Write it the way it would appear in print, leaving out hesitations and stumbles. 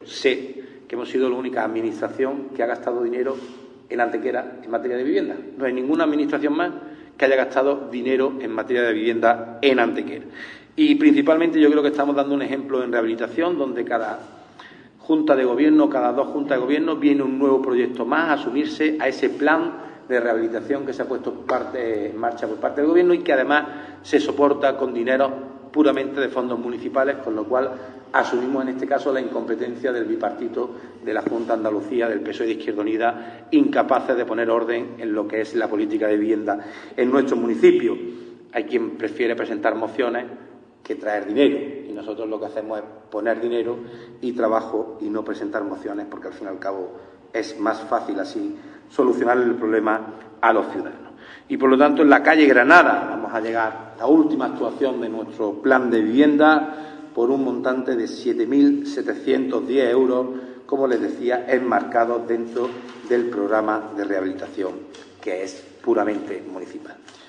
sé que hemos sido la única administración que ha gastado dinero en Antequera en materia de vivienda. No hay ninguna administración más que haya gastado dinero en materia de vivienda en Antequera. Y principalmente yo creo que estamos dando un ejemplo en rehabilitación, donde cada Junta de Gobierno, cada 2 juntas de Gobierno, viene un nuevo proyecto más a asumirse a ese plan de rehabilitación que se ha puesto en marcha por parte del Gobierno y que además se soporta con dinero puramente de fondos municipales, con lo cual asumimos en este caso la incompetencia del bipartito de la Junta de Andalucía, del PSOE de Izquierda Unida, incapaces de poner orden en lo que es la política de vivienda en nuestros municipios. Hay quien prefiere presentar mociones que traer dinero, y nosotros lo que hacemos es poner dinero y trabajo y no presentar mociones, porque al fin y al cabo es más fácil así solucionar el problema a los ciudadanos. Y por lo tanto, en la calle Granada vamos a llegar a la última actuación de nuestro plan de vivienda por un montante de 7.710 euros, como les decía, enmarcados dentro del programa de rehabilitación, que es puramente municipal.